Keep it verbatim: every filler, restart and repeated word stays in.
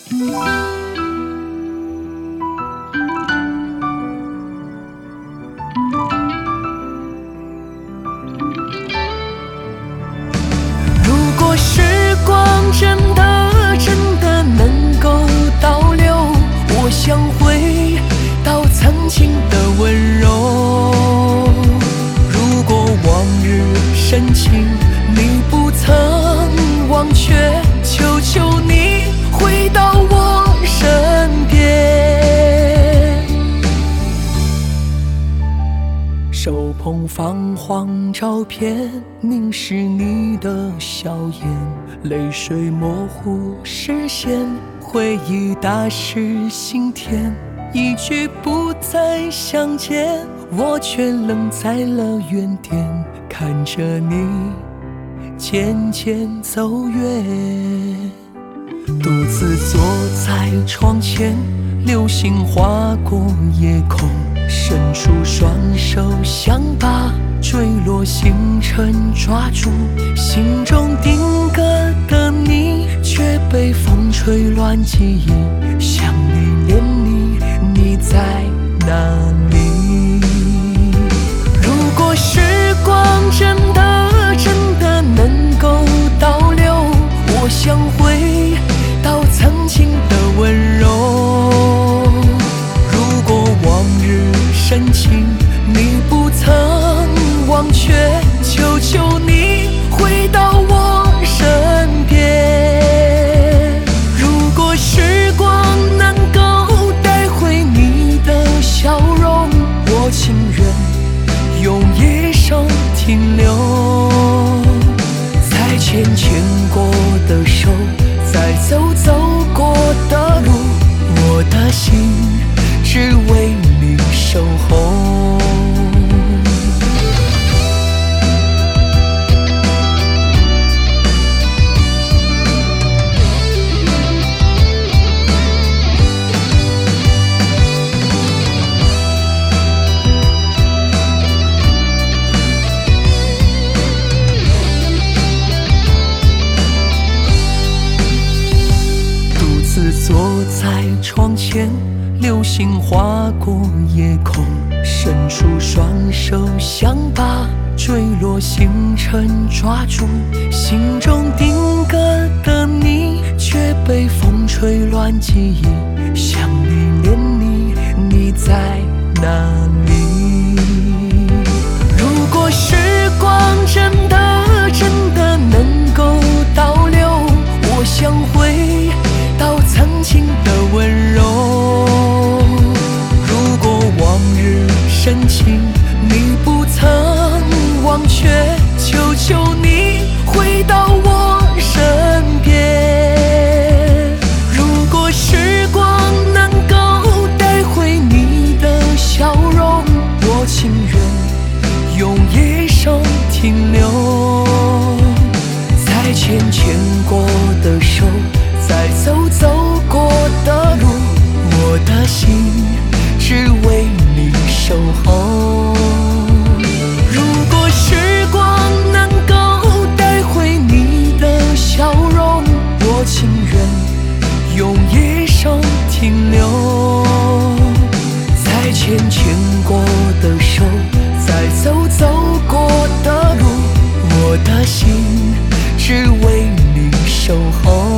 如果时光真的真的能够倒流，我想回到曾经的温柔。如果往日深情你不曾忘却，求求你回到我身边。手捧泛黄照片，凝视你的笑颜，泪水模糊视线，回忆打湿心田，一句不再相见，我却愣在了原点，看着你渐渐走远。独自坐在窗前，流星划过夜空，伸出双手想把坠落星辰抓住，心中定格的你却被风吹乱记忆，想你念你，你在哪里？如果时光真的真的能够倒流，我想回到曾经的温柔。如果往日深情你不曾忘却，求求你回到我身边。如果时光能够带回你的笑容，我情愿用一生停留。再牵牵过的手，再走走过的路，我的心只为你守候。坐在窗前，流星划过夜空，伸出双手想把坠落星辰抓住，心中定格的你却被风吹乱记忆，想你念你，你在哪里？如果时光真的真的能够倒流，我想回到曾经的温柔。如果往日深情你不曾忘却，求求你回到我身边。如果时光能够带回你的笑容，我情愿用一生停留。再牵牵过的手，再走走过的路，我的心只为你守候。如果时光能够带回你的笑容，我情愿用一生停留。再牵牵过的手，再走走过的路，我的心只为你守候。